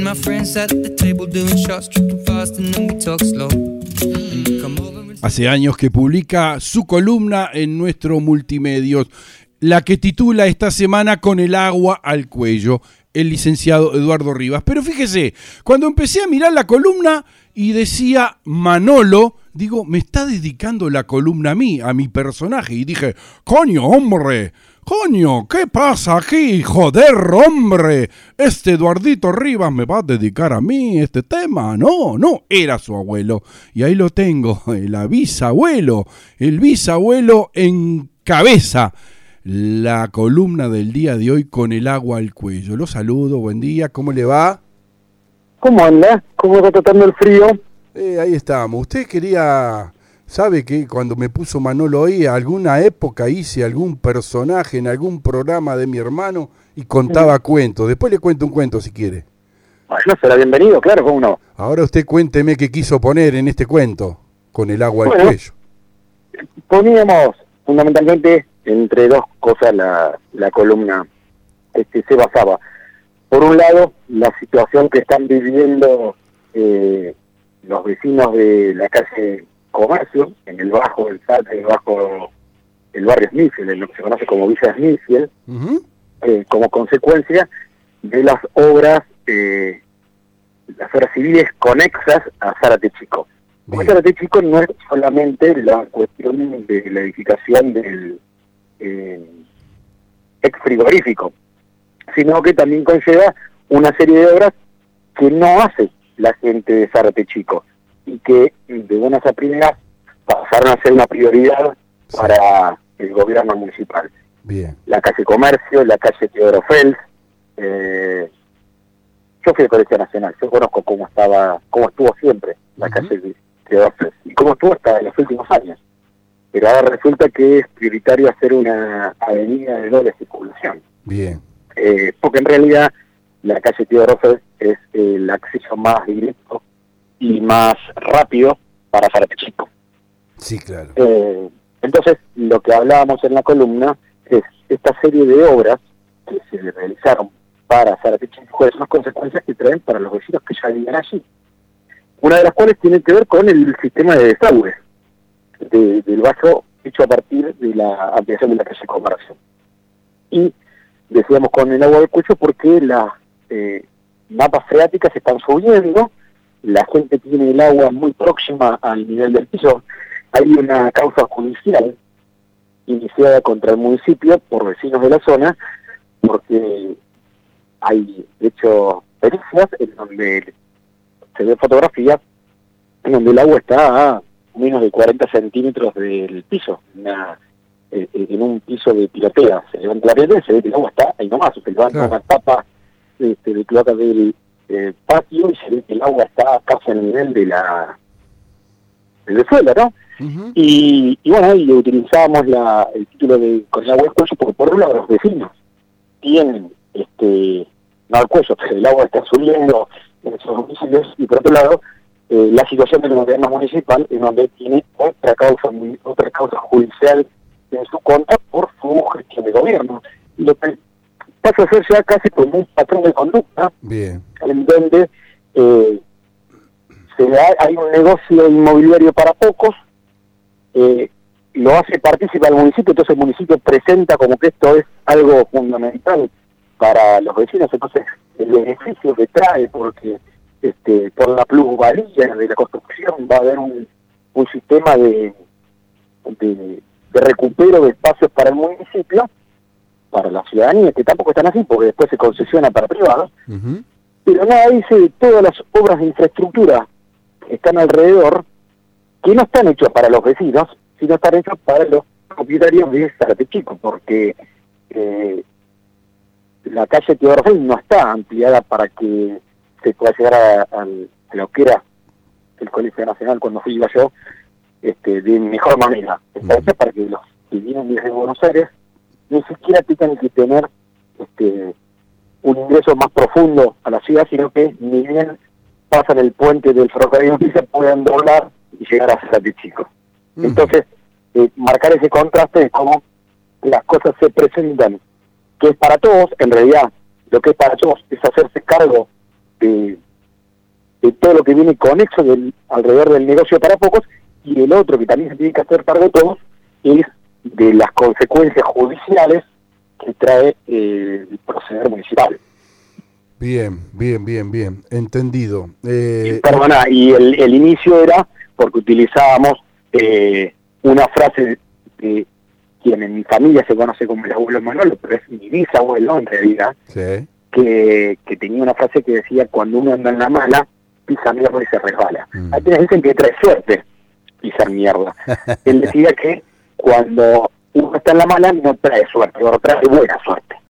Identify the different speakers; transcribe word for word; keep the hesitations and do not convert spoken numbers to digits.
Speaker 1: my friends at the table doing shots, tripping fast and then we talk slow. And you come over and...
Speaker 2: Hace años que publica su columna en nuestro Multimedios, la que titula esta semana Con el agua al cuello, el licenciado Eduardo Rivas. Pero fíjese, cuando empecé a mirar la columna y decía Manolo, digo, me está dedicando la columna a mí, a mi personaje. Y dije, coño, hombre, coño, ¿qué pasa aquí? Joder, hombre, este Eduardito Rivas me va a dedicar a mí este tema. No, no, era su abuelo. Y ahí lo tengo, el bisabuelo, el bisabuelo en cabeza. La columna del día de hoy Con el agua al cuello. Lo saludo, buen día, ¿cómo le va?
Speaker 3: ¿Cómo anda? ¿Cómo va tratando el frío?
Speaker 2: Eh, ahí estamos. Usted quería, sabe que cuando me puso Manolo hoy, alguna época hice algún personaje en algún programa de mi hermano y contaba sí. cuentos. Después le cuento un cuento si quiere.
Speaker 3: Bueno, será bienvenido, claro, ¿cómo no?
Speaker 2: Ahora usted cuénteme qué quiso poner en este cuento, Con el agua
Speaker 3: bueno,
Speaker 2: al cuello.
Speaker 3: Poníamos fundamentalmente entre dos cosas la, la columna este, se basaba. Por un lado, la situación que están viviendo eh, los vecinos de la calle Comercio, en el Bajo del Salta, en el Bajo, el barrio Smithfield, en lo que se conoce como Villa Smithfield, uh-huh. eh, como consecuencia de las obras, eh, las obras civiles conexas a Zárate Chico. Porque Zárate Chico no es solamente la cuestión de la edificación del Eh, ex frigorífico, sino que también conlleva una serie de obras que no hace la gente de Zárate Chico y que de buenas a primeras pasaron a ser una prioridad para el gobierno municipal.
Speaker 2: Bien. La
Speaker 3: calle Comercio, la calle Teodoro Fels, eh, yo fui de Colegio Nacional, yo conozco cómo estaba, cómo estuvo siempre la uh-huh. calle Teodoro Fels y cómo estuvo hasta en los últimos años. Pero ahora resulta que es prioritario hacer una avenida de doble circulación.
Speaker 2: Bien.
Speaker 3: Eh, porque en realidad la calle Teodoro Fels es el acceso más directo y más rápido para Zárate Chico.
Speaker 2: Sí, claro.
Speaker 3: Eh, entonces, lo que hablábamos en la columna es esta serie de obras que se realizaron para Zárate Chico, cuáles son las consecuencias que traen para los vecinos que ya viven allí. Una de las cuales tiene que ver con el sistema de desagüe De, del vaso hecho a partir de la ampliación de la calle Comercio. Y decíamos con el agua del cuello porque las eh, mapas freáticas están subiendo, la gente tiene el agua muy próxima al nivel del piso. Hay una causa judicial iniciada contra el municipio por vecinos de la zona, porque hay, de hecho, pericias en donde se ven fotografías en donde el agua está a menos de cuarenta centímetros del piso, una, eh, en un piso de pilotea. Se levanta la pilotea y se ve que el agua está ahí nomás, se levanta claro. una tapa este, de cloaca del eh, patio y se ve que el agua está casi al nivel de la del suelo, ¿no? Uh-huh. Y, y bueno, y utilizábamos la, el título de Con el agua al cuello porque por un lado los vecinos tienen, este no al cuello, pero el agua está subiendo en esos domicilios, y por otro lado Eh, la situación del gobierno municipal, en donde tiene otra causa otra causa judicial en su contra por su gestión de gobierno. Y lo que pasa a ser ya casi como un patrón de conducta,
Speaker 2: Bien.
Speaker 3: en donde eh, se da, hay un negocio inmobiliario para pocos, eh, lo hace partícipe al municipio, entonces el municipio presenta como que esto es algo fundamental para los vecinos, entonces el beneficio que trae, porque Este, por la plusvalía de la construcción va a haber un, un sistema de, de, de recupero de espacios para el municipio, para la ciudadanía, que tampoco están así porque después se concesiona para privados, uh-huh. pero nada dice de todas las obras de infraestructura que están alrededor, que no están hechas para los vecinos, sino están hechas para los propietarios de Zárate Chico, porque eh, la calle Teodoro Fels no está ampliada para que se pueda llegar a, a, a lo que era el Colegio Nacional cuando fui yo, este, de mejor manera. Está hecha para que los que vienen desde Buenos Aires ni siquiera tengan que tener este, un ingreso más profundo a la ciudad, sino que ni bien pasan el puente del ferrocarril se puedan doblar y llegar a Zárate Chico. Uh-huh. Entonces, eh, marcar ese contraste de cómo las cosas se presentan, que es para todos, en realidad, lo que es para todos es hacerse cargo de, de todo lo que viene conexo del, alrededor del negocio para pocos, y el otro que también se tiene que hacer cargo todos es de las consecuencias judiciales que trae eh, el proceder municipal.
Speaker 2: Bien, bien, bien, bien, entendido. Eh...
Speaker 3: Y, perdona, y el, el inicio era porque utilizábamos eh, una frase de quien en mi familia se conoce como el abuelo Manolo, pero es mi bisabuelo en realidad,
Speaker 2: sí.
Speaker 3: que, que tenía una frase que decía: cuando uno anda en la mala, pisa mierda y se resbala.
Speaker 2: Mm.
Speaker 3: Hay quienes dicen que trae suerte pisar mierda. Él decía que cuando uno está en la mala no trae suerte, o trae buena suerte.